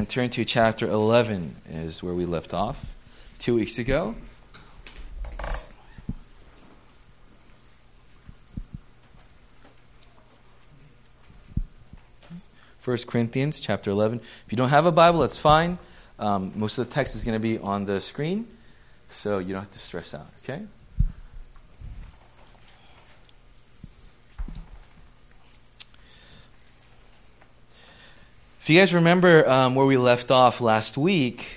and turn to chapter 11 is where we left off 2 weeks ago. First Corinthians chapter 11. If you don't have a Bible, that's fine. Most of the text is going to be on the screen, so you don't have to stress out, okay? If you guys remember where we left off last week,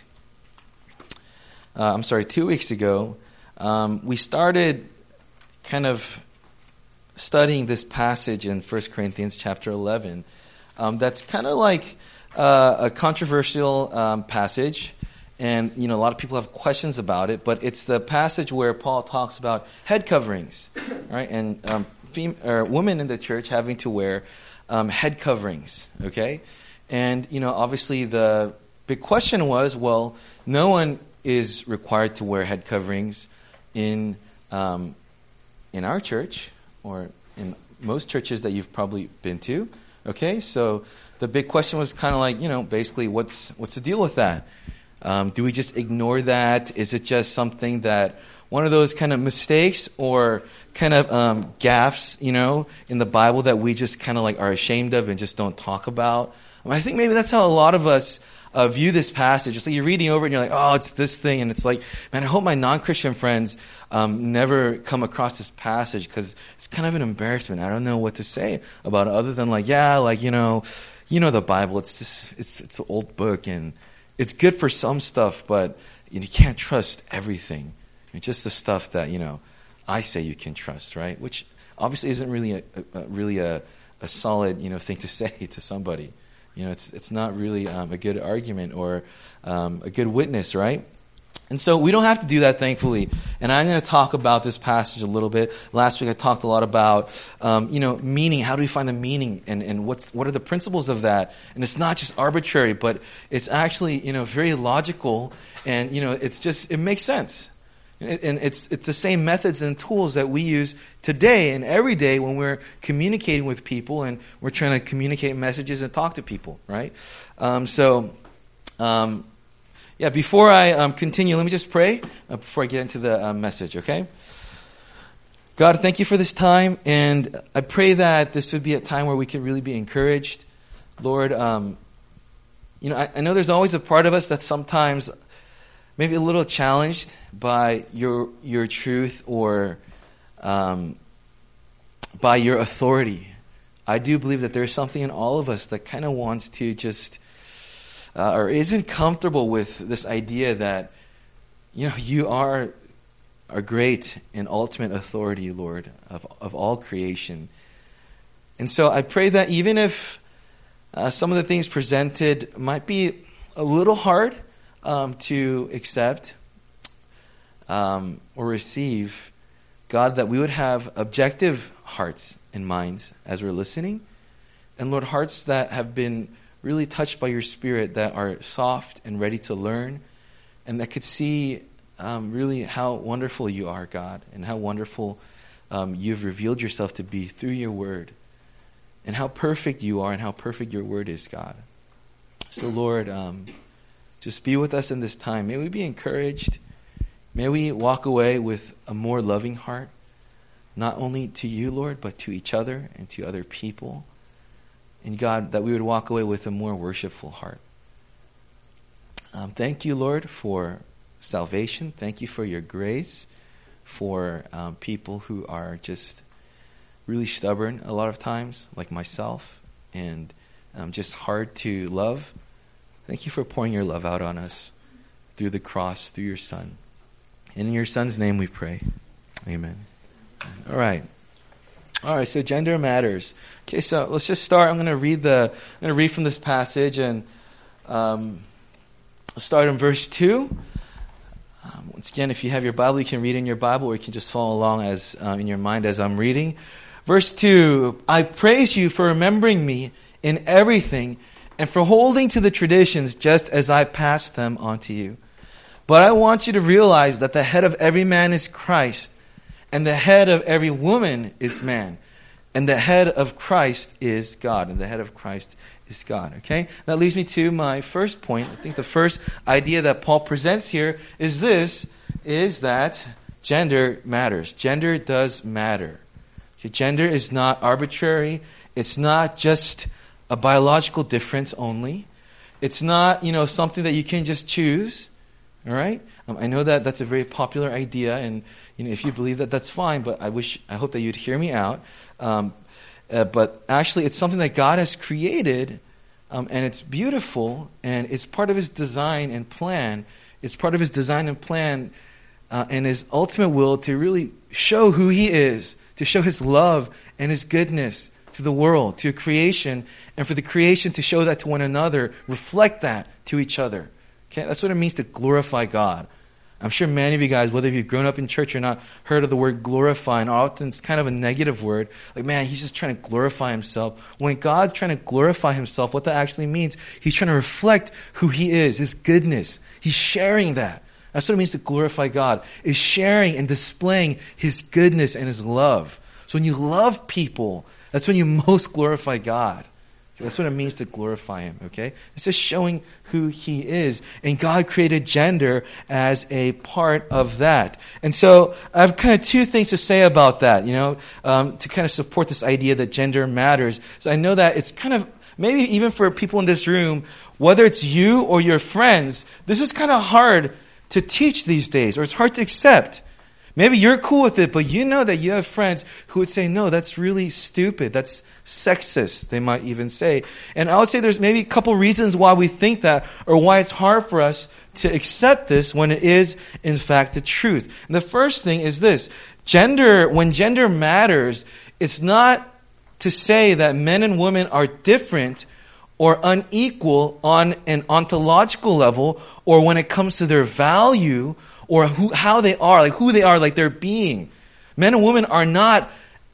2 weeks ago, we started kind of studying this passage in 1 Corinthians chapter 11. That's kind of like a controversial passage, and a lot of people have questions about it. But it's the passage where Paul talks about head coverings, right? And women in the church having to wear head coverings. Okay, and obviously the big question was, well, no one is required to wear head coverings in our church or in most churches that you've probably been to. Okay, so the big question was kind of like, basically, what's the deal with that? Do we just ignore that? Is it just something that one of those kind of mistakes or kind of gaffes, in the Bible that we just kind of like are ashamed of and just don't talk about? I think maybe that's how a lot of us view this passage. It's like you're reading over it and you're like, oh, it's this thing. And it's like, man, I hope my non-Christian friends never come across this passage because it's kind of an embarrassment. I don't know what to say about it other than like, yeah, like, the Bible, it's an old book and it's good for some stuff, but you can't trust everything. It's just the stuff that, I say you can trust, right? Which obviously isn't really a solid, thing to say to somebody. It's not really a good argument or a good witness, right? And so we don't have to do that, thankfully. And I'm going to talk about this passage a little bit. Last week I talked a lot about, meaning. How do we find the meaning, and what are the principles of that? And it's not just arbitrary, but it's actually, very logical, and it makes sense. And it's the same methods and tools that we use today and every day when we're communicating with people and we're trying to communicate messages and talk to people, right? Before I continue, let me just pray before I get into the message, okay? God, thank you for this time, and I pray that this would be a time where we can really be encouraged. Lord, I know there's always a part of us that's sometimes maybe a little challenged by your truth or by your authority. I do believe that there's something in all of us that kind of wants to just or isn't comfortable with this idea that you are a great and ultimate authority, Lord, of all creation. And so I pray that even if some of the things presented might be a little hard to accept or receive, God, that we would have objective hearts and minds as we're listening. And Lord, hearts that have been really touched by your Spirit, that are soft and ready to learn, and that could see really how wonderful you are, God, and how wonderful you've revealed yourself to be through your word, and how perfect you are and how perfect your word is, God. So Lord, just be with us in this time. May we be encouraged. May we walk away with a more loving heart, not only to you, Lord, but to each other and to other people. And God, that we would walk away with a more worshipful heart. Thank you, Lord, for salvation. Thank you for your grace, for people who are just really stubborn a lot of times, like myself, and just hard to love. Thank you for pouring your love out on us through the cross, through your Son. In your Son's name we pray. Amen. All right, so gender matters. Okay, so let's just start. I'm going to read from this passage, and I'll start in verse 2. Once again, if you have your Bible, you can read in your Bible, or you can just follow along as in your mind as I'm reading. Verse 2, I praise you for remembering me in everything and for holding to the traditions just as I passed them on to you. But I want you to realize that the head of every man is Christ, and the head of every woman is man, and the head of Christ is God, and the head of Christ is God. Okay? That leads me to my first point. I think the first idea that Paul presents here is that gender matters. Gender does matter. Okay, gender is not arbitrary. It's not just a biological difference only. It's not, something that you can just choose. All right? I know that that's a very popular idea, and if you believe that, that's fine. But I hope that you'd hear me out. But actually, it's something that God has created, and it's beautiful, and it's part of His design and plan. It's part of His design and plan, and His ultimate will to really show who He is, to show His love and His goodness to the world, to creation, and for the creation to show that to one another, reflect that to each other. Okay, that's what it means to glorify God. I'm sure many of you guys, whether you've grown up in church or not, heard of the word glorify, and often it's kind of a negative word. Like, man, he's just trying to glorify himself. When God's trying to glorify himself, what that actually means, he's trying to reflect who he is, his goodness. He's sharing that. That's what it means to glorify God, is sharing and displaying his goodness and his love. So when you love people, that's when you most glorify God. That's what it means to glorify him, okay? It's just showing who he is. And God created gender as a part of that. And so I have kind of two things to say about that, to kind of support this idea that gender matters. So I know that it's kind of, maybe even for people in this room, whether it's you or your friends, this is kind of hard to teach these days, or it's hard to accept. Maybe you're cool with it, but you know that you have friends who would say, no, that's really stupid. That's sexist, they might even say. And I would say there's maybe a couple reasons why we think that, or why it's hard for us to accept this when it is, in fact, the truth. And the first thing is this. When gender matters, it's not to say that men and women are different or unequal on an ontological level, or when it comes to their value, or how they are, like who they are, like their being. Men and women are not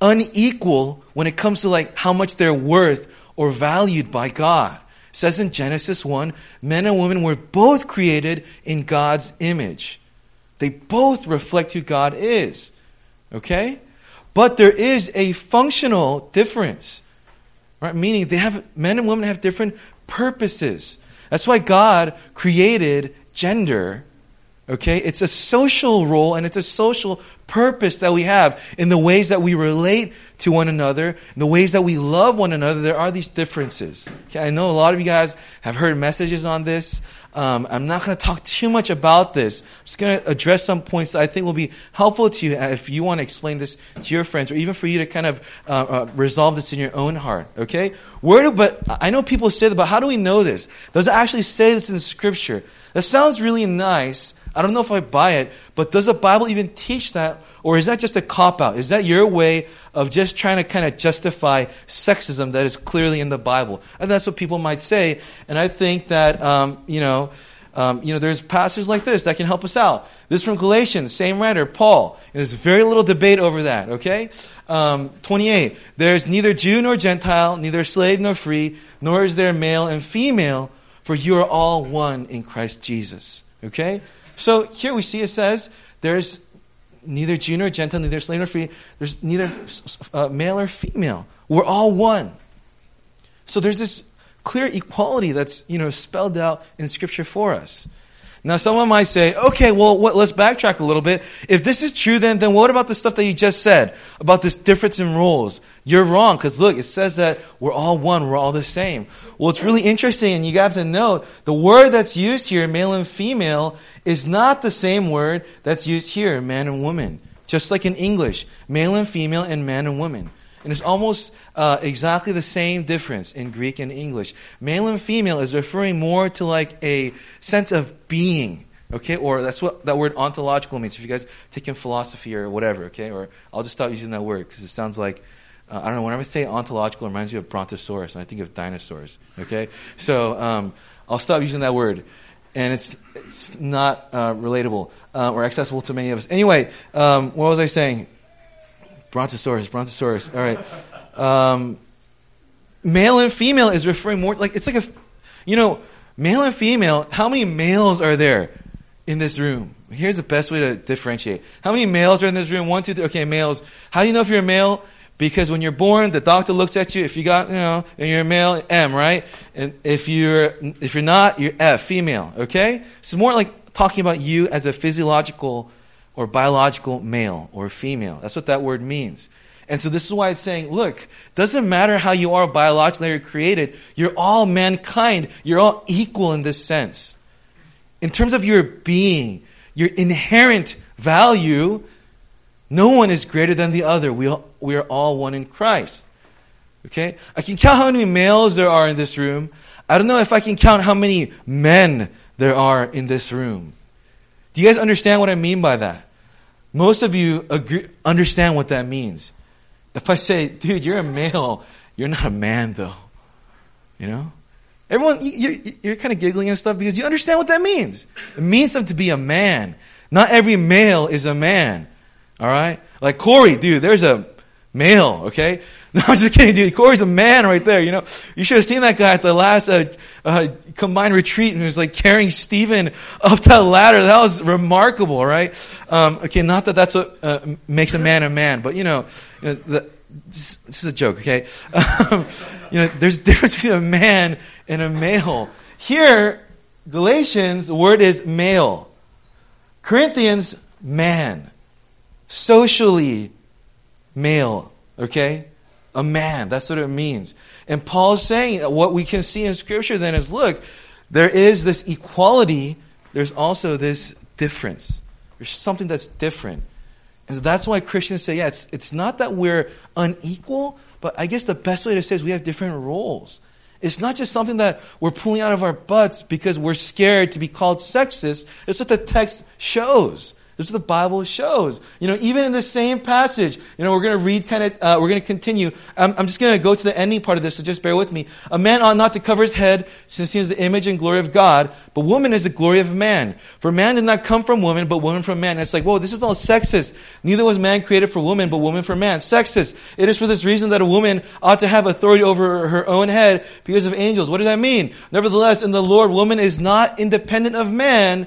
unequal when it comes to like how much they're worth or valued by God. It says in Genesis 1, men and women were both created in God's image. They both reflect who God is. Okay? But there is a functional difference. Right? Meaning men and women have different purposes. That's why God created gender. Okay, it's a social role and it's a social purpose that we have in the ways that we relate to one another, in the ways that we love one another. There are these differences. Okay, I know a lot of you guys have heard messages on this. I'm not going to talk too much about this. I'm just going to address some points that I think will be helpful to you if you want to explain this to your friends, or even for you to kind of resolve this in your own heart. Okay, but I know people say that, but how do we know this? Does it actually say this in Scripture? That sounds really nice. I don't know if I buy it, but does the Bible even teach that? Or is that just a cop-out? Is that your way of just trying to kind of justify sexism that is clearly in the Bible? And that's what people might say. And I think that, there's passages like this that can help us out. This from Galatians, same writer, Paul. And there's very little debate over that, okay? 28, there's neither Jew nor Gentile, neither slave nor free, nor is there male and female, for you are all one in Christ Jesus, okay? So here we see it says there's neither Jew nor Gentile, neither slave nor free. There's neither male or female. We're all one. So there's this clear equality that's spelled out in Scripture for us. Now someone might say, okay, well let's backtrack a little bit. If this is true, then what about the stuff that you just said about this difference in roles? You're wrong, because look, it says that we're all one, we're all the same. Well, it's really interesting, and you have to note, the word that's used here, male and female, is not the same word that's used here, man and woman. Just like in English, male and female and man and woman. And it's almost exactly the same difference in Greek and English. Male and female is referring more to like a sense of being, okay? Or that's what that word ontological means. If you guys taking philosophy or whatever, okay? Or I'll just stop using that word because it sounds like, I don't know, whenever I say ontological, it reminds me of Brontosaurus, and I think of dinosaurs, okay? So I'll stop using that word. And it's not relatable or accessible to many of us. Anyway, what was I saying? Brontosaurus. All right. Male and female is referring more like it's like male and female. How many males are there in this room? Here's the best way to differentiate. How many males are in this room? 1, 2, 3. Okay, males. How do you know if you're a male? Because when you're born, the doctor looks at you. If you got, and you're a male, M, right? And if you're not, you're F, female. Okay? It's more like talking about you as a physiological or biological male or female. That's what that word means. And so this is why it's saying, look, doesn't matter how you are biologically or created, you're all mankind. You're all equal in this sense. In terms of your being, your inherent value, no one is greater than the other. We are all one in Christ. Okay? I can count how many males there are in this room. I don't know if I can count how many men there are in this room. Do you guys understand what I mean by that? Most of you understand what that means. If I say, dude, you're a male, you're not a man though. Everyone, you're kind of giggling and stuff because you understand what that means. It means something to be a man. Not every male is a man. All right? Like Corey, dude, there's a male, okay? No, I'm just kidding, dude. Corey's a man right there, You should have seen that guy at the last combined retreat and he was like carrying Stephen up that ladder. That was remarkable, right? Okay, not that that's what makes a man, but this is a joke, okay? There's a difference between a man and a male. Here, Galatians, the word is male. Corinthians, man. Socially male, okay? A man, that's what it means. And Paul's saying that what we can see in Scripture then is, look, there is this equality, there's also this difference. There's something that's different. And so that's why Christians say, it's not that we're unequal, but I guess the best way to say is we have different roles. It's not just something that we're pulling out of our butts because we're scared to be called sexist. It's what the text shows. This is what the Bible shows. Even in the same passage, we're going to read we're going to continue. I'm just going to go to the ending part of this, so just bear with me. A man ought not to cover his head, since he is the image and glory of God, but woman is the glory of man. For man did not come from woman, but woman from man. And it's like, whoa, this is all sexist. Neither was man created for woman, but woman for man. Sexist. It is for this reason that a woman ought to have authority over her own head because of angels. What does that mean? Nevertheless, in the Lord, woman is not independent of man,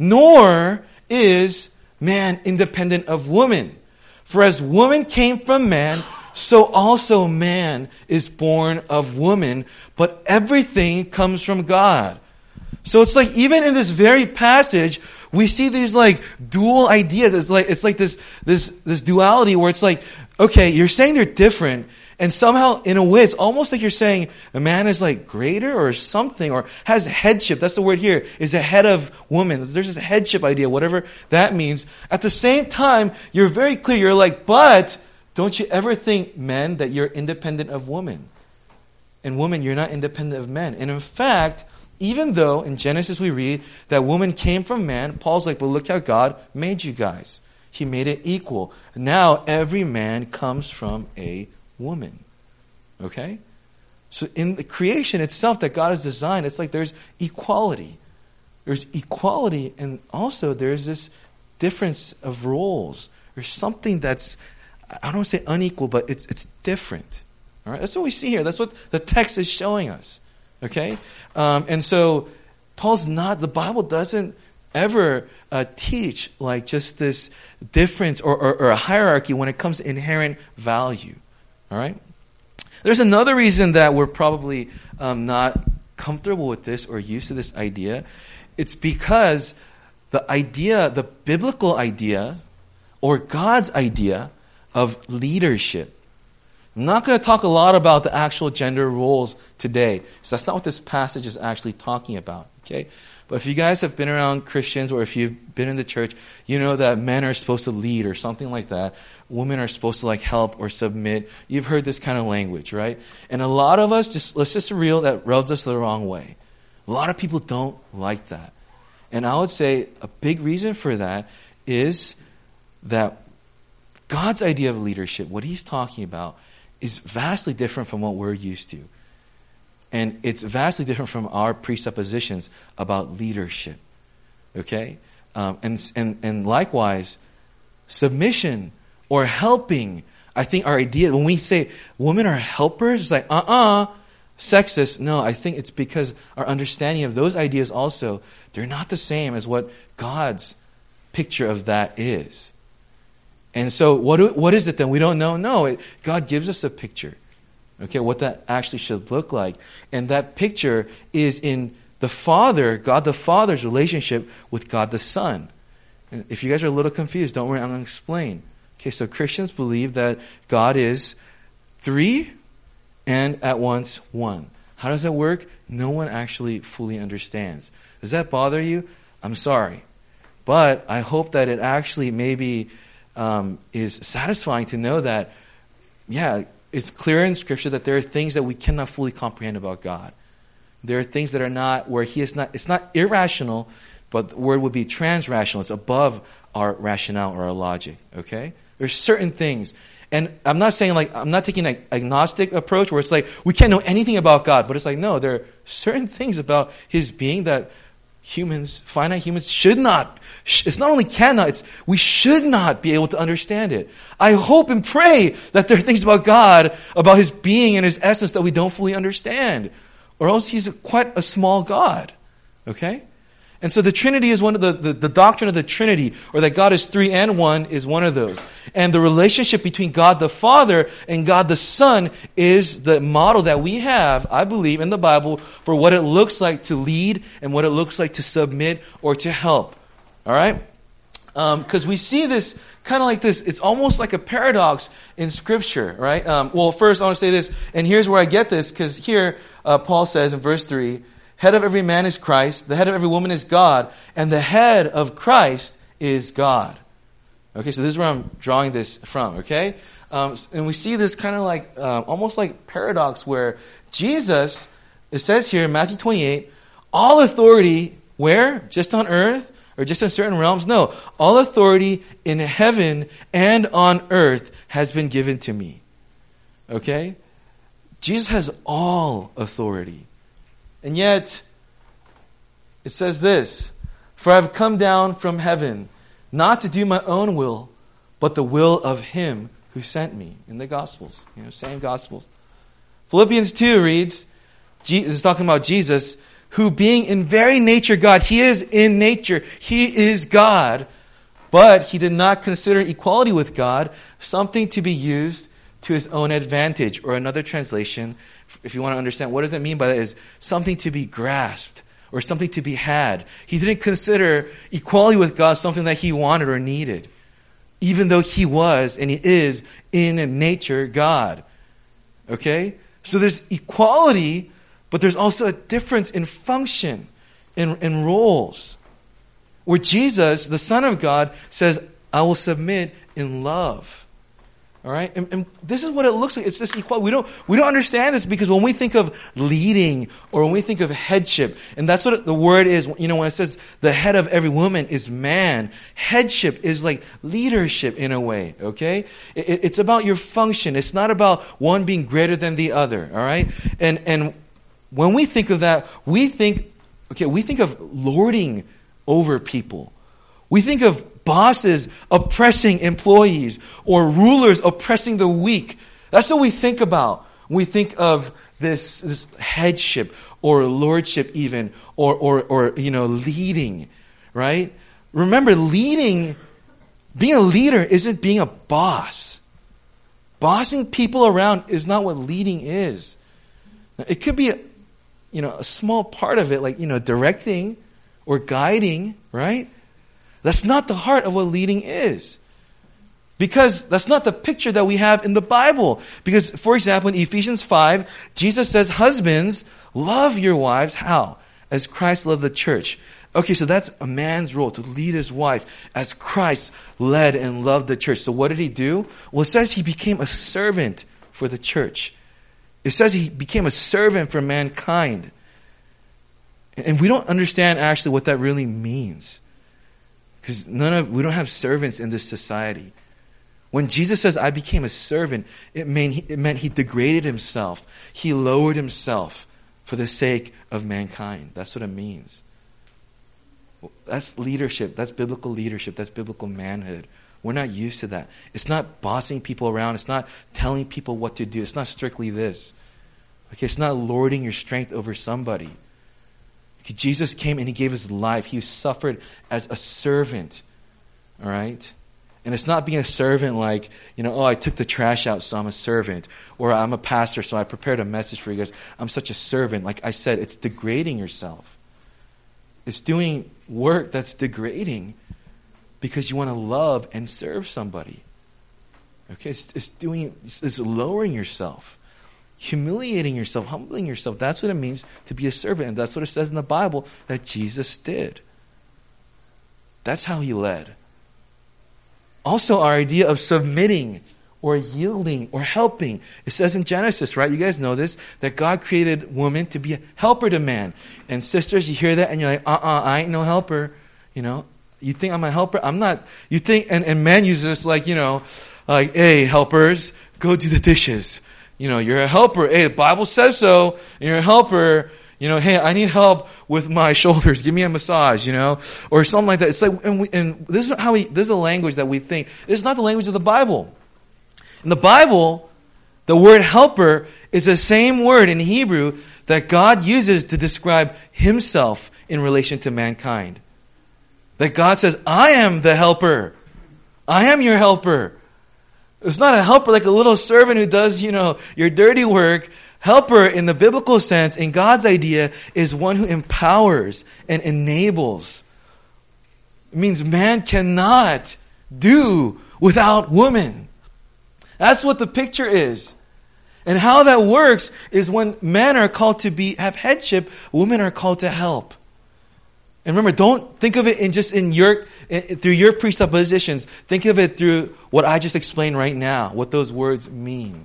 nor is man independent of woman. For as woman came from man, so also man is born of woman, but everything comes from God. So it's like even in this very passage, we see these like dual ideas. It's like this duality where it's like, okay, you're saying they're different, and somehow, in a way, it's almost like you're saying a man is like greater or something, or has headship. That's the word here, is a head of woman. There's this headship idea, whatever that means. At the same time, you're very clear. You're like, but don't you ever think, men, that you're independent of women? And women, you're not independent of men. And in fact, even though in Genesis we read that woman came from man, Paul's like, but look how God made you guys. He made it equal. Now every man comes from a woman. Okay? So in the creation itself that God has designed, it's like there's equality. There's equality, and also there's this difference of roles. There's something that's, I don't want to say unequal, but it's different. All right? That's what we see here. That's what the text is showing us. Okay? And so the Bible doesn't ever teach like just this difference or a hierarchy when it comes to inherent value. All right? There's another reason that we're probably not comfortable with this or used to this idea. It's because the biblical idea or God's idea of leadership. I'm not going to talk a lot about the actual gender roles today, so that's not what this passage is actually talking about. Okay? But if you guys have been around Christians or if you've been in the church, you know that men are supposed to lead or something like that. Women are supposed to like help or submit. You've heard this kind of language, right? And a lot of us, let's just be real, that rubs us the wrong way. A lot of people don't like that. And I would say a big reason for that is that God's idea of leadership, what he's talking about, is vastly different from what we're used to. And it's vastly different from our presuppositions about leadership. Okay? And likewise, submission or helping, I think our idea, when we say women are helpers, it's like, sexist. No, I think it's because our understanding of those ideas also, they're not the same as what God's picture of that is. And so what is it then? We don't know. No, God gives us a picture. Okay, what that actually should look like. And that picture is in the Father, God the Father's relationship with God the Son. And if you guys are a little confused, don't worry, I'm going to explain. Okay, so Christians believe that God is three and at once one. How does that work? No one actually fully understands. Does that bother you? I'm sorry. But I hope that it actually maybe is satisfying to know that, yeah, it's clear in Scripture that there are things that we cannot fully comprehend about God. There are things that are not, where He is not, it's not irrational, but the word would be transrational. It's above our rationale or our logic, okay? There's certain things. And I'm not saying I'm not taking an agnostic approach where it's like, we can't know anything about God. But it's like, no, there are certain things about His being that finite humans should not, it's not only cannot, it's we should not be able to understand it. I hope and pray that there are things about God, about His being and His essence that we don't fully understand. Or else He's quite a small God. Okay? And so the Trinity is one of the doctrine of the Trinity, or that God is three and one, is one of those. And the relationship between God the Father and God the Son is the model that we have, I believe, in the Bible for what it looks like to lead and what it looks like to submit or to help. All right? Because we see this kind of like this. It's almost like a paradox in Scripture, right? Well, first I want to say this, and here's where I get this, because here Paul says in verse 3, head of every man is Christ, the head of every woman is God, and the head of Christ is God. Okay, so this is where I'm drawing this from, okay? And we see this kind of like, almost like paradox where Jesus, it says here in Matthew 28, all authority, where? Just on earth? Or just in certain realms? No. All authority in heaven and on earth has been given to me. Okay? Jesus has all authority. And yet, it says this, for I have come down from heaven, not to do my own will, but the will of Him who sent me. In the Gospels, same Gospels. Philippians 2 reads, it's talking about Jesus, who being in very nature God, He is in nature, He is God, but He did not consider equality with God something to be used to His own advantage. Or another translation, if you want to understand, what does it mean by that, is something to be grasped or something to be had. He didn't consider equality with God something that He wanted or needed, even though He was and He is in nature God. Okay? So there's equality, but there's also a difference in function, in roles. Where Jesus, the Son of God, says, I will submit in love. All right? And this is what it looks like. It's this equality. We don't understand this because when we think of leading or when we think of headship, and that's what the word is, when it says the head of every woman is man, headship is like leadership in a way, okay? It's about your function. It's not about one being greater than the other, all right? And when we think of that, we think of lording over people. We think of bosses oppressing employees or rulers oppressing the weak. That's what we think about when we think of this headship or lordship even or leading, right? Remember, being a leader isn't being a boss. Bossing people around is not what leading is. It could be a small part of it, like, directing or guiding, right? That's not the heart of what leading is. Because that's not the picture that we have in the Bible. Because, for example, in Ephesians 5, Jesus says, husbands, love your wives. How? As Christ loved the church. Okay, so that's a man's role, to lead his wife as Christ led and loved the church. So what did He do? Well, it says He became a servant for the church. It says He became a servant for mankind. And we don't understand actually what that really means. Because we don't have servants in this society. When Jesus says, I became a servant, it meant He degraded Himself. He lowered Himself for the sake of mankind. That's what it means. That's leadership. That's biblical leadership. That's biblical manhood. We're not used to that. It's not bossing people around. It's not telling people what to do. It's not strictly this. Okay, it's not lording your strength over somebody. Okay, Jesus came and He gave His life. He suffered as a servant. All right? And it's not being a servant like, I took the trash out, so I'm a servant. Or I'm a pastor, so I prepared a message for you guys. I'm such a servant. Like I said, it's degrading yourself. It's doing work that's degrading because you want to love and serve somebody. Okay, it's lowering yourself, humiliating yourself, humbling yourself. That's what it means to be a servant. And that's what it says in the Bible that Jesus did. That's how he led. Also, our idea of submitting or yielding or helping. It says in Genesis, right? You guys know this, that God created woman to be a helper to man. And sisters, you hear that and you're like, I ain't no helper. You think I'm a helper? I'm not. You think, and men use this like, like, hey, helpers, go do the dishes. You're a helper. Hey, the Bible says so. You're a helper. Hey, I need help with my shoulders. Give me a massage, or something like that. It's like, and this is a language that we think. This is not the language of the Bible. In the Bible, the word helper is the same word in Hebrew that God uses to describe himself in relation to mankind. That God says, I am the helper. I am your helper. It's not a helper like a little servant who does, your dirty work. Helper in the biblical sense, in God's idea, is one who empowers and enables. It means man cannot do without woman. That's what the picture is. And how that works is when men are called to have headship, women are called to help. And remember, don't think of it through your presuppositions. Think of it through what I just explained right now, what those words mean.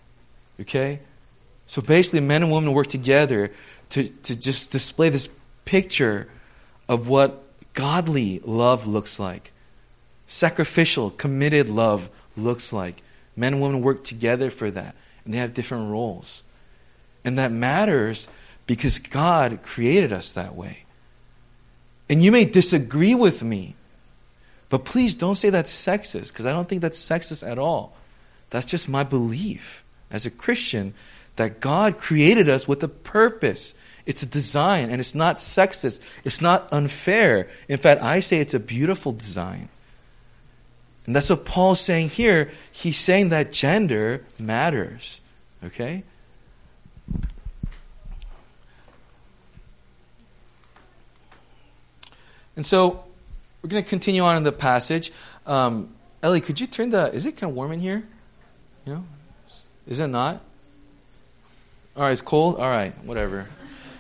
Okay? So basically, men and women work together to just display this picture of what godly love looks like. Sacrificial, committed love looks like. Men and women work together for that. And they have different roles. And that matters because God created us that way. And you may disagree with me, but please don't say that's sexist, because I don't think that's sexist at all. That's just my belief as a Christian that God created us with a purpose. It's a design, and it's not sexist. It's not unfair. In fact, I say it's a beautiful design. And that's what Paul's saying here. He's saying that gender matters. Okay? And so, we're going to continue on in the passage. Ellie, could you turn is it kind of warm in here? Is it not? All right, it's cold? All right, whatever.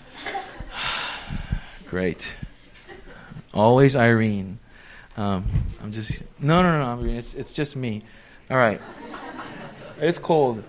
Great. Always Irene. I'm just... No, Irene, it's just me. All right. It's cold.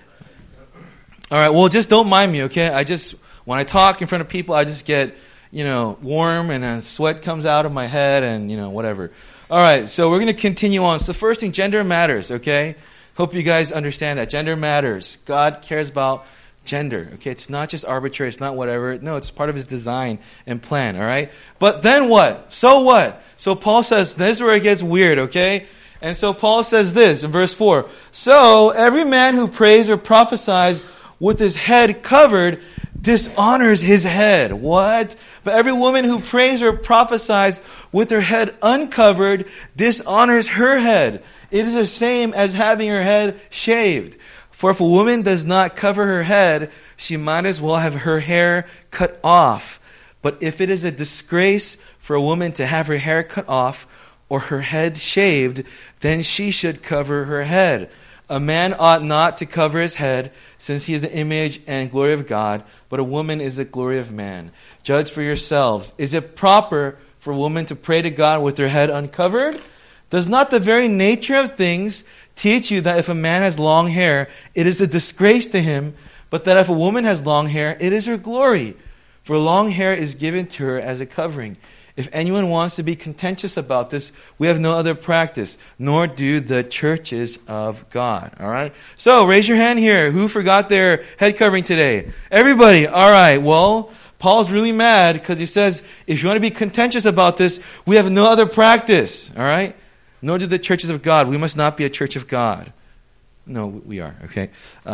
All right, well, just don't mind me, okay? When I talk in front of people, I just get... warm and sweat comes out of my head and, whatever. All right, so we're going to continue on. So the first thing, gender matters, okay? Hope you guys understand that. Gender matters. God cares about gender, okay? It's not just arbitrary. It's not whatever. No, it's part of his design and plan, all right? But then what? So what? So Paul says, this is where it gets weird, okay? And so Paul says this in verse 4. So every man who prays or prophesies with his head covered dishonors his head. What? But every woman who prays or prophesies with her head uncovered dishonors her head. It is the same as having her head shaved. For if a woman does not cover her head, she might as well have her hair cut off. But if it is a disgrace for a woman to have her hair cut off or her head shaved, then she should cover her head. A man ought not to cover his head, since he is the image and glory of God, but a woman is the glory of man. Judge for yourselves. Is it proper for a woman to pray to God with her head uncovered? Does not the very nature of things teach you that if a man has long hair, it is a disgrace to him, but that if a woman has long hair, it is her glory? For long hair is given to her as a covering. If anyone wants to be contentious about this, we have no other practice, nor do the churches of God. All right? So, raise your hand here. Who forgot their head covering today? Everybody. All right. Well, Paul's really mad because he says, if you want to be contentious about this, we have no other practice. All right? Nor do the churches of God. We must not be a church of God. No, we are. Okay?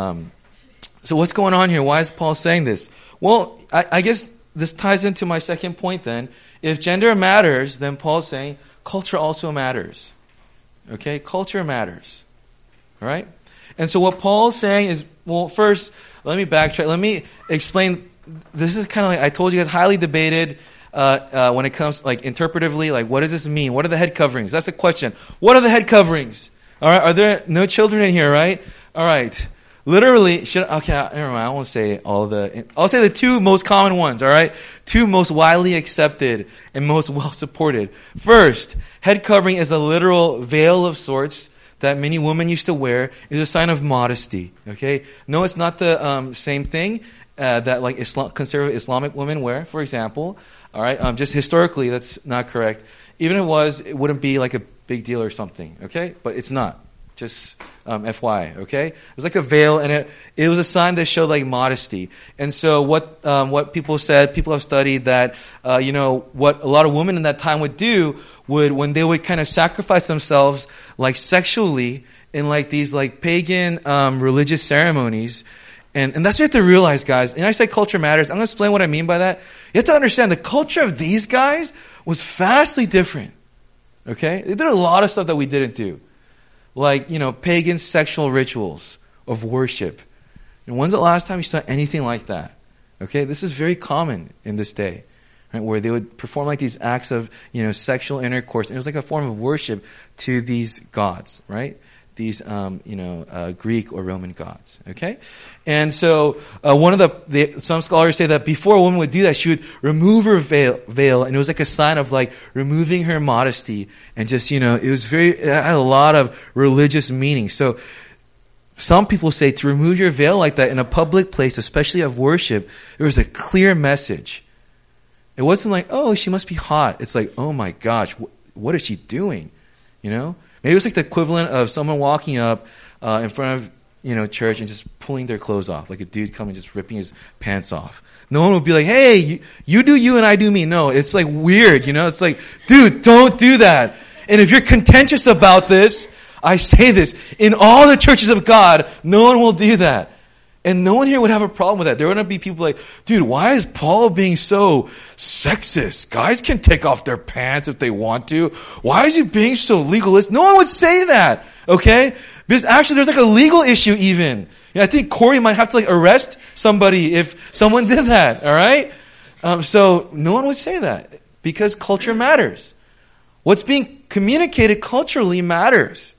So what's going on here? Why is Paul saying this? Well, I guess this ties into my second point then. If gender matters, then Paul's saying culture also matters. Okay? Culture matters. All right? And so what Paul's saying is, well, first, let me backtrack. Let me explain. This is kind of like, I told you guys, highly debated when it comes, like, interpretively, like, what does this mean? What are the head coverings? That's the question. What are the head coverings? All right? Are there no children in here, right? All right. Literally, never mind, I won't say I'll say the two most common ones, all right? Two most widely accepted and most well supported. First, head covering is a literal veil of sorts that many women used to wear. Is a sign of modesty, okay? No, it's not the same thing that like conservative Islamic women wear, for example, all right? Just historically, that's not correct. Even if it was, it wouldn't be like a big deal or something, okay? But it's not. Just FYI, okay? It was like a veil, and it was a sign that showed like modesty. And so what people said, people have studied that, what a lot of women in that time would do when they would kind of sacrifice themselves like sexually in like these like pagan religious ceremonies. And that's what you have to realize, guys. And I say culture matters. I'm going to explain what I mean by that. You have to understand the culture of these guys was vastly different, okay? They did a lot of stuff that we didn't do. Like, pagan sexual rituals of worship. And when's the last time you saw anything like that? Okay, this is very common in this day, right? Where they would perform like these acts of, sexual intercourse. And it was like a form of worship to these gods, right? These, Greek or Roman gods. Okay, and so one of some scholars say that before a woman would do that, she would remove her veil, and it was like a sign of like removing her modesty, and just it had a lot of religious meaning. So some people say to remove your veil like that in a public place, especially of worship, there was a clear message. It wasn't like, oh, she must be hot. It's like, oh my gosh, what is she doing? Maybe it was like the equivalent of someone walking up in front of church and just pulling their clothes off, like a dude coming just ripping his pants off. No one would be like, hey, you do you and I do me. No, it's like weird, It's like, dude, don't do that. And if you're contentious about this, I say this, in all the churches of God, no one will do that. And no one here would have a problem with that. There wouldn't be people like, dude, why is Paul being so sexist? Guys can take off their pants if they want to. Why is he being so legalist? No one would say that, okay? Because actually there's like a legal issue even. I think Corey might have to like arrest somebody if someone did that, all right? So no one would say that because culture matters. What's being communicated culturally matters.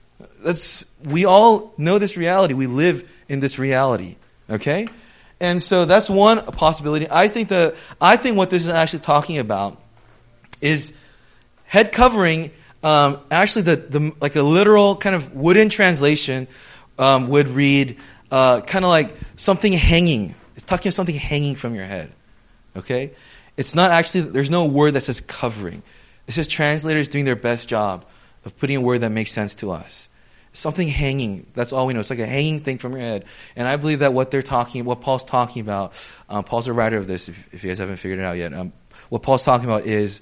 We all know this reality. We live in this reality, okay? And so that's one possibility. I think what this is actually talking about is head covering. Actually, the like a literal kind of wooden translation would read kind of like something hanging. It's talking about something hanging from your head, okay? It's not actually. There's no word that says covering. It's just translators doing their best job of putting a word that makes sense to us. Something hanging. That's all we know. It's like a hanging thing from your head. And I believe that what Paul's talking about, Paul's a writer of this, if you guys haven't figured it out yet. What Paul's talking about is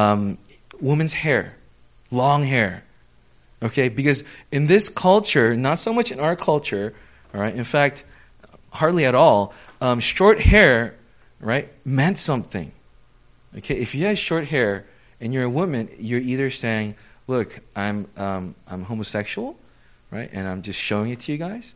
women's hair, long hair. Okay? Because in this culture, not so much in our culture, all right, in fact, hardly at all, short hair, right, meant something. Okay? If you had short hair and you're a woman, you're either saying, look, I'm homosexual, right? And I'm just showing it to you guys.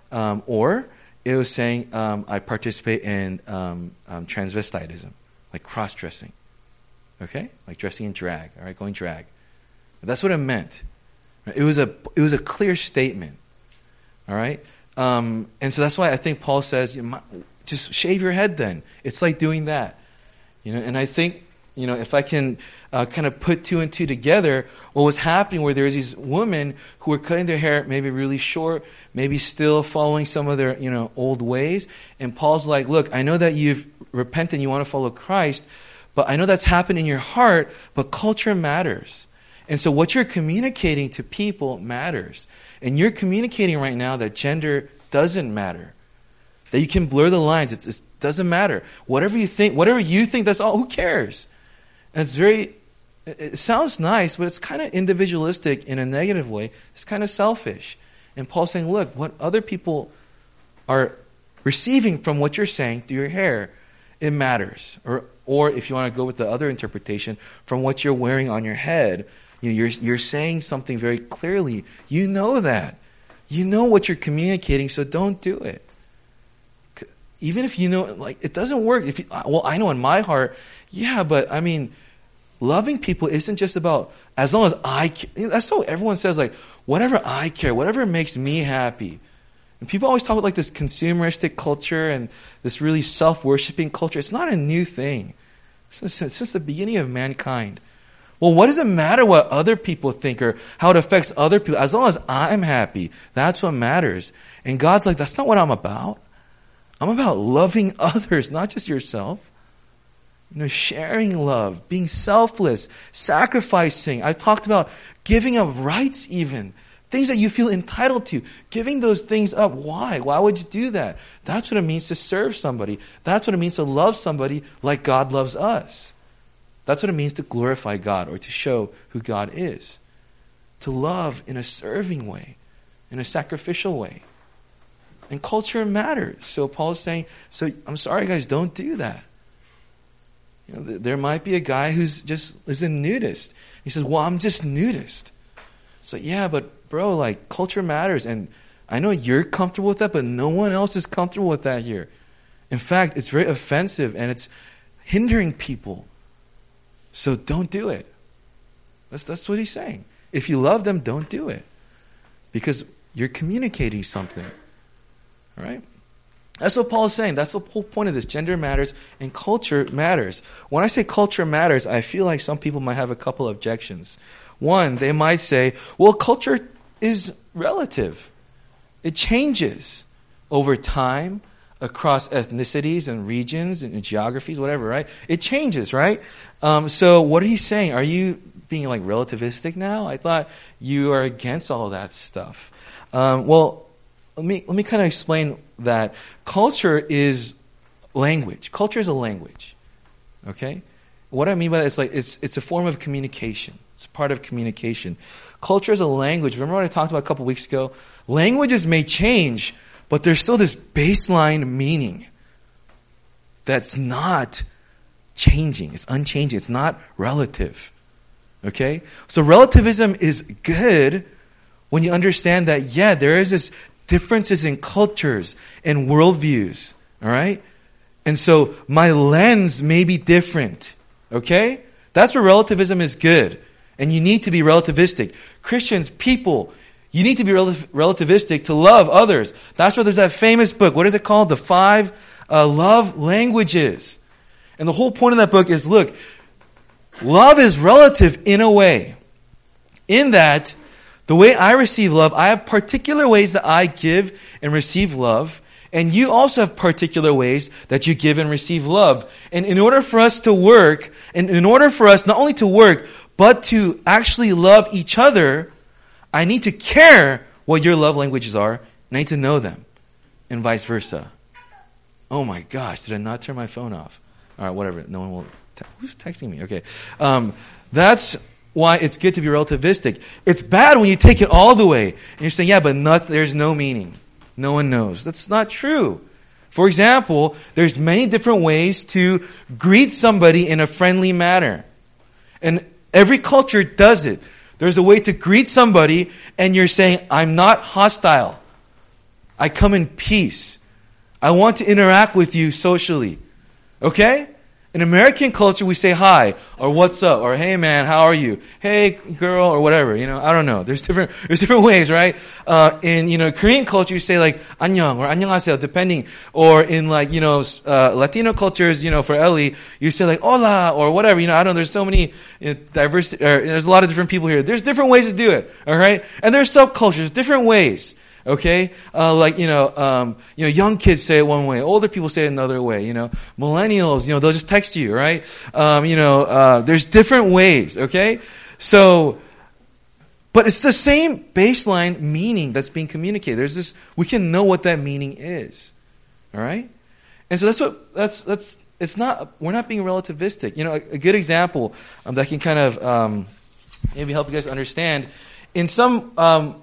Or it was saying I participate in transvestitism, like cross-dressing. Okay? Like dressing in drag, all right? Going drag. That's what it meant. It was a clear statement. All right? And so that's why I think Paul says, just shave your head then. It's like doing that. And I think, if I can kind of put two and two together, what was happening where there was these women who were cutting their hair maybe really short, maybe still following some of their, old ways. And Paul's like, look, I know that you've repented and you want to follow Christ, but I know that's happened in your heart, but culture matters. And so what you're communicating to people matters. And you're communicating right now that gender doesn't matter. That you can blur the lines. It doesn't matter. Whatever you think, that's all. Who cares? And it sounds nice, but it's kind of individualistic in a negative way. It's kind of selfish. And Paul's saying, look, what other people are receiving from what you're saying through your hair, it matters. Or if you want to go with the other interpretation, from what you're wearing on your head, You're saying something very clearly. You know that. You know what you're communicating, so don't do it. Even if you know, like, it doesn't work. I know in my heart, yeah, but I mean, loving people isn't just about, as long as that's what everyone says, like, whatever I care, whatever makes me happy. And people always talk about like this consumeristic culture and this really self-worshipping culture. It's not a new thing. Since the beginning of mankind. Well, what does it matter what other people think or how it affects other people? As long as I'm happy, that's what matters. And God's like, that's not what I'm about. I'm about loving others, not just yourself. Sharing love, being selfless, sacrificing. I talked about giving up rights even. Things that you feel entitled to. Giving those things up. Why? Why would you do that? That's what it means to serve somebody. That's what it means to love somebody like God loves us. That's what it means to glorify God or to show who God is. To love in a serving way, in a sacrificial way. And culture matters. So Paul is saying, I'm sorry guys, don't do that. There might be a guy who's is a nudist. He says, well, I'm just nudist. So yeah, but bro, like, culture matters. And I know you're comfortable with that, but no one else is comfortable with that here. In fact, it's very offensive and it's hindering people. So don't do it. That's what he's saying. If you love them, don't do it. Because you're communicating something. All right? That's what Paul is saying. That's the whole point of this. Gender matters and culture matters. When I say culture matters, I feel like some people might have a couple of objections. One, they might say, well, culture is relative. It changes over time, across ethnicities and regions and geographies, whatever, right? It changes, right? So what are you saying? Are you being like relativistic now? I thought you are against all of that stuff. Well, let me kind of explain that. Culture is language. Culture is a language. Okay? What I mean by that is it's a form of communication. It's a part of communication. Culture is a language. Remember what I talked about a couple weeks ago? Languages may change, but there's still this baseline meaning that's not changing. It's unchanging. It's not relative. Okay? So relativism is good when you understand that, yeah, there is this differences in cultures and worldviews. All right? And so my lens may be different. Okay? That's where relativism is good. And you need to be relativistic. Christians, people, you need to be relativistic to love others. That's why there's that famous book. What is it called? The 5 Love Languages. And the whole point of that book is, look, love is relative in a way. In that, the way I receive love, I have particular ways that I give and receive love. And you also have particular ways that you give and receive love. And in order for us to work, and in order for us not only to work, but to actually love each other, I need to care what your love languages are, and I need to know them, and vice versa. Oh my gosh, did I not turn my phone off? All right, whatever. No one will. Who's texting me? Okay. That's why it's good to be relativistic. It's bad when you take it all the way, and you're saying, yeah, but there's no meaning. No one knows. That's not true. For example, there's many different ways to greet somebody in a friendly manner. And every culture does it. There's a way to greet somebody and you're saying, I'm not hostile. I come in peace. I want to interact with you socially. Okay? In American culture, we say hi, or what's up, or hey man, how are you? Hey girl, or whatever, I don't know. There's different ways, right? In, Korean culture, you say like, 안녕, or 안녕하세요, depending. Or in like, Latino cultures, for Ellie, you say like, hola, or whatever, I don't know, there's so many diverse, there's a lot of different people here. There's different ways to do it, alright? And there's subcultures, different ways. Okay? Young kids say it one way, older people say it another way, Millennials, they'll just text you, right? There's different ways, okay? So, but it's the same baseline meaning that's being communicated. We can know what that meaning is. All right? And so we're not being relativistic. A good example that can kind of maybe help you guys understand. In some,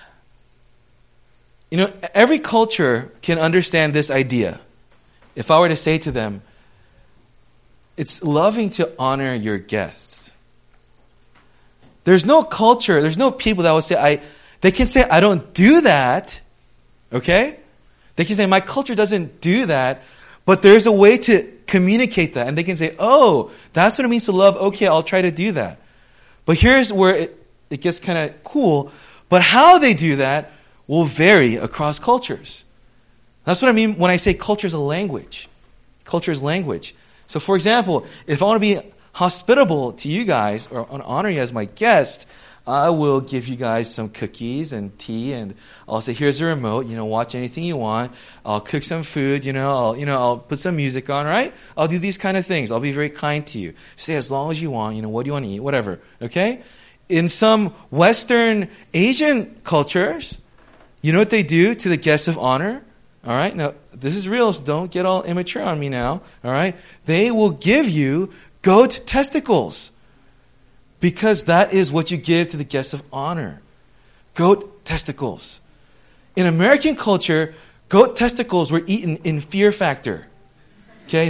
every culture can understand this idea. If I were to say to them, it's loving to honor your guests. There's no culture, there's no people that will say, they can say, I don't do that. Okay? They can say, my culture doesn't do that. But there's a way to communicate that. And they can say, oh, that's what it means to love. Okay, I'll try to do that. But here's where it gets kind of cool. But how they do that will vary across cultures. That's what I mean when I say culture is a language. Culture is language. So for example, if I want to be hospitable to you guys or honor you as my guest, I will give you guys some cookies and tea, and I'll say, here's the remote, watch anything you want. I'll cook some food, I'll put some music on, right? I'll do these kind of things. I'll be very kind to you. Stay as long as you want, what do you want to eat, whatever, okay? In some Western Asian cultures, you know what they do to the guests of honor? All right? Now, this is real, so don't get all immature on me now, all right? They will give you goat testicles. Because that is what you give to the guests of honor. Goat testicles. In American culture, goat testicles were eaten in Fear Factor. Okay,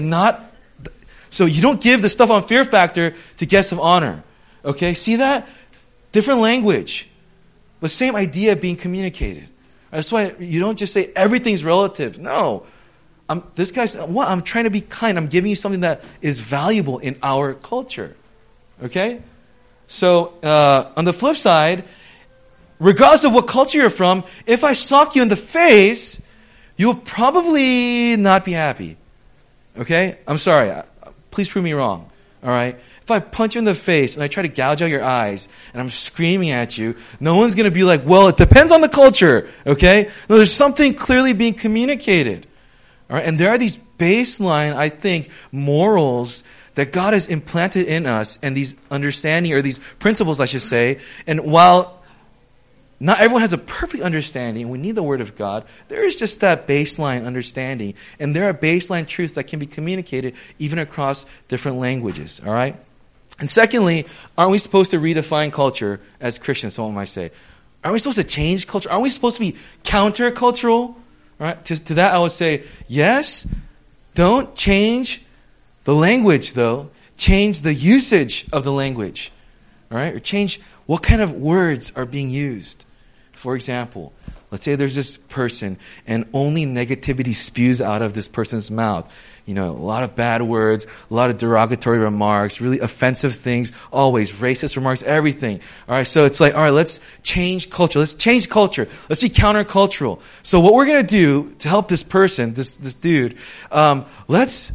so you don't give the stuff on Fear Factor to guests of honor. Okay, see that? Different language. But same idea being communicated. That's why you don't just say everything's relative. No. I'm trying to be kind. I'm giving you something that is valuable in our culture. Okay? So, on the flip side, regardless of what culture you're from, if I sock you in the face, you'll probably not be happy. Okay? I'm sorry. Please prove me wrong. All right? If I punch you in the face and I try to gouge out your eyes and I'm screaming at you, no one's going to be like, well, it depends on the culture. Okay? No, there's something clearly being communicated. All right? And there are these baseline, I think, morals that God has implanted in us, and these understanding, or these principles, I should say. And while not everyone has a perfect understanding, we need the Word of God, there is just that baseline understanding. And there are baseline truths that can be communicated even across different languages. All right? And secondly, aren't we supposed to redefine culture as Christians, someone might say? Aren't we supposed to change culture? Aren't we supposed to be countercultural? All right? To that I would say, yes, don't change the language, though. Change the usage of the language. All right? Or change what kind of words are being used. For example, let's say there's this person and only negativity spews out of this person's mouth. A lot of bad words, a lot of derogatory remarks, really offensive things, always racist remarks, everything. All right, so it's like, all right, let's change culture. Let's change culture. Let's be countercultural. So what we're going to do to help this person, this dude, let's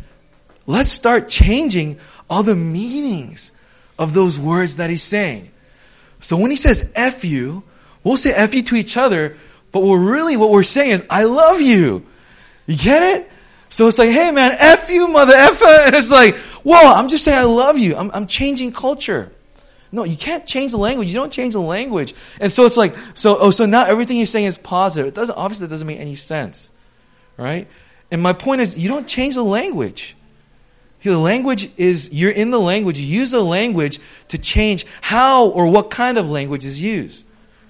start changing all the meanings of those words that he's saying. So when he says F you, we'll say F you to each other, but what we're saying is, I love you. You get it? So it's like, hey man, F you, mother effer. And it's like, whoa, I'm just saying I love you. I'm changing culture. No, you can't change the language. You don't change the language. And so it's like, so now everything he's saying is positive. Obviously it doesn't make any sense. Right? And my point is, you don't change the language. The language is, you're in the language. You use the language to change how or what kind of language is used.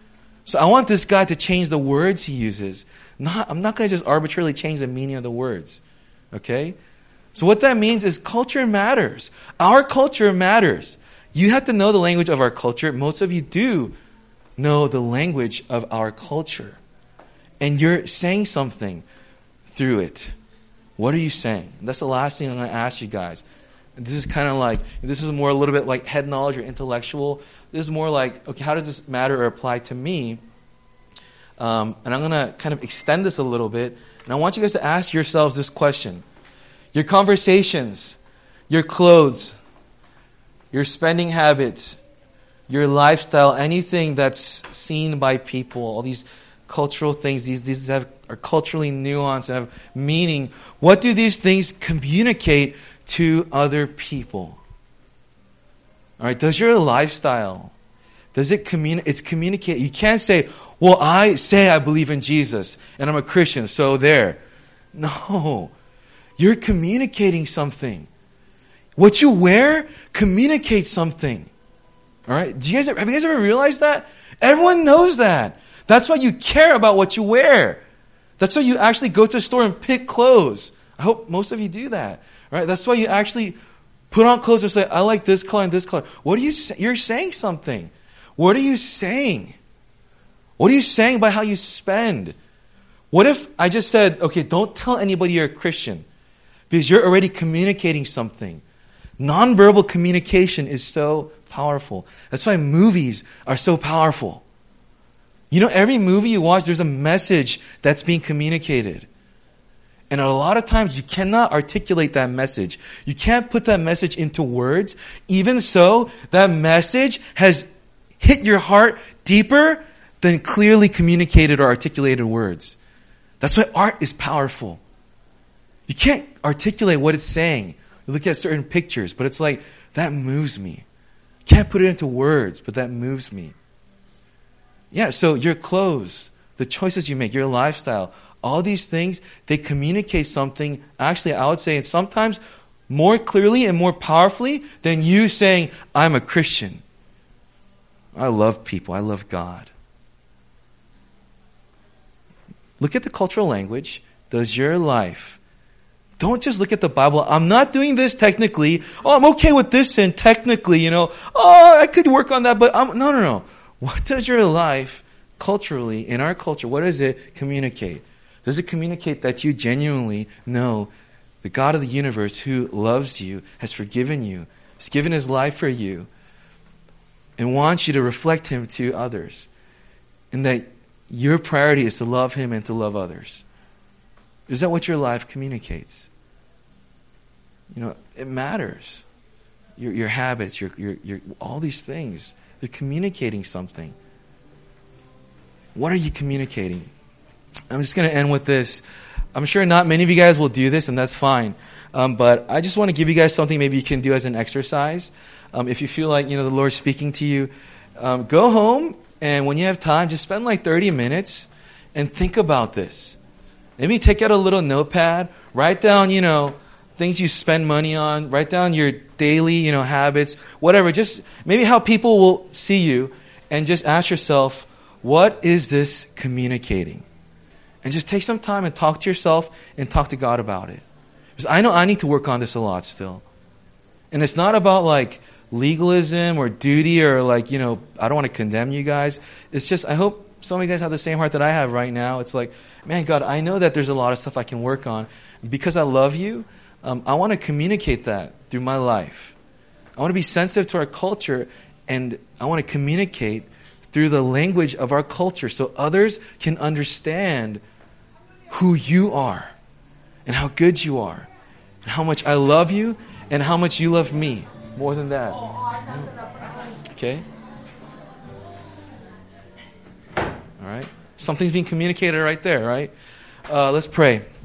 So I want this guy to change the words he uses. I'm not going to just arbitrarily change the meaning of the words. Okay? So what that means is culture matters. Our culture matters. You have to know the language of our culture. Most of you do know the language of our culture. And you're saying something through it. What are you saying? That's the last thing I'm going to ask you guys. And this is kind of like, this is more a little bit like head knowledge or intellectual. This is more like, okay, how does this matter or apply to me? And I'm going to kind of extend this a little bit. And I want you guys to ask yourselves this question. Your conversations, your clothes, your spending habits, your lifestyle, anything that's seen by people, all these cultural things, these are culturally nuanced and have meaning. What do these things communicate to other people? All right, does your lifestyle, does it communicate? You can't say, well, I say I believe in Jesus and I'm a Christian, so there. No. You're communicating something. What you wear communicates something. All right? Have you guys ever realized that? Everyone knows that. That's why you care about what you wear. That's why you actually go to a store and pick clothes. I hope most of you do that. Right? That's why you actually put on clothes and say, I like this color and this color. What do you say? You're saying something. What are you saying? What are you saying by how you spend? What if I just said, okay, don't tell anybody you're a Christian because you're already communicating something. Nonverbal communication is so powerful. That's why movies are so powerful. You know, every movie you watch, there's a message that's being communicated. And a lot of times you cannot articulate that message. You can't put that message into words. Even so, that message has hit your heart deeper than clearly communicated or articulated words. That's why art is powerful. You can't articulate what it's saying. You look at certain pictures, but it's like, that moves me. Can't put it into words, but that moves me. Yeah, so your clothes, the choices you make, your lifestyle, all these things, they communicate something, actually, I would say, and sometimes more clearly and more powerfully than you saying, I'm a Christian. I love people. I love God. Look at the cultural language. Does your life... Don't just look at the Bible. I'm not doing this technically. Oh, I'm okay with this sin technically, Oh, I could work on that, but no. What does your life culturally, in our culture, what does it communicate? Does it communicate that you genuinely know the God of the universe who loves you, has forgiven you, has given his life for you, and wants you to reflect him to others? And that your priority is to love him and to love others. Is that what your life communicates? It matters. Your habits, your all these things, they're communicating something. What are you communicating? I'm just going to end with this. I'm sure not many of you guys will do this, and that's fine. But I just want to give you guys something maybe you can do as an exercise. If you feel like, the Lord's speaking to you, go home, and when you have time, just spend like 30 minutes and think about this. Maybe take out a little notepad, write down, things you spend money on, write down your daily, habits, whatever. Just maybe how people will see you, and just ask yourself, what is this communicating? And just take some time and talk to yourself and talk to God about it. Because I know I need to work on this a lot still. And it's not about like legalism or duty or like, I don't want to condemn you guys. It's just, I hope some of you guys have the same heart that I have right now. It's like, man, God, I know that there's a lot of stuff I can work on. Because I love you, I want to communicate that through my life. I want to be sensitive to our culture, and I want to communicate through the language of our culture so others can understand who you are and how good you are and how much I love you and how much you love me more than that. Okay? All right? Something's being communicated right there, right? Let's pray.